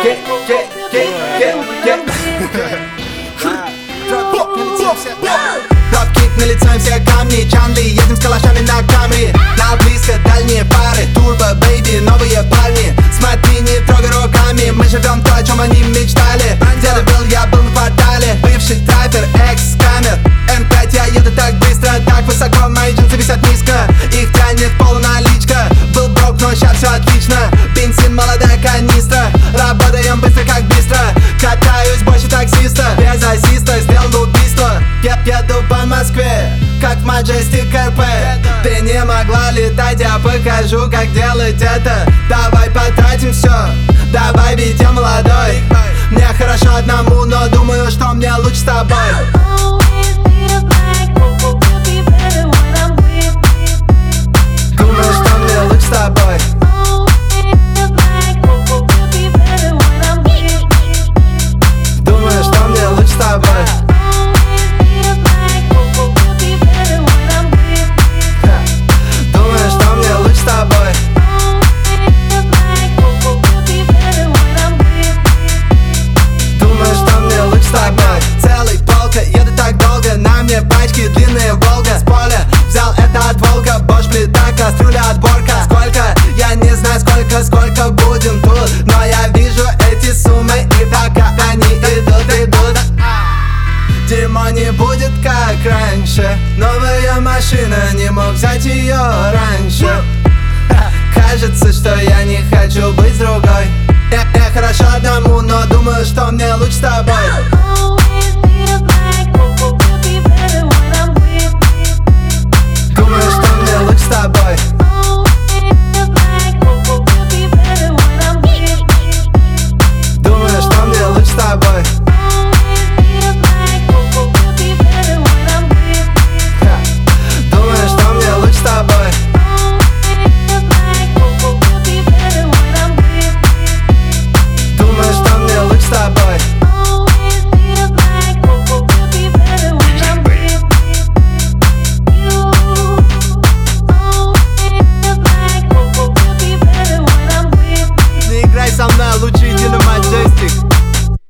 Дропкик на лице, все камни, Чанли, едем с калашами на Камри. На близко дальние пары, Турбо, бэйби, новые парни. Смотри, не трогай руками, мы живем то, о чем они мечтали. Где ты был, я был на квартале. Бывший траппер, экс-камер. М5, я еду так быстро, так высоко, мои джинсы висят низко. Их тянет полуналичка. Был брок, но сейчас все отлично. Бензин, молодая канистра. Работаем быстро, как быстро. Катаюсь больше таксиста. Без ассиста сделал убийство. Я еду по Москве, как в Majestic РП. Ты не могла летать, я покажу, как делать это. Давай потратим все, давай, ведь я молодой. Мне хорошо одному, но думаю, что мне лучше с тобой. Думаю, что мне лучше с тобой. Думаю, что мне лучше с тобой. Думаю, что мне лучше с тобой. Думаю, что мне лучше с тобой. Целый полка, еду так долго. На мне пачки, длинные Волга. С поля взял это от волка. Bosch, плита, кастрюля, отборка. Сколько? Я не знаю сколько будем тут. Но я вижу эти суммы, и пока они идут. Дерьмо не будет как раньше. Новая машина, не мог взять ее раньше. Кажется, что я не хочу быть с другой. Я хорошо одному, но думаю, что мне лучше с тобой.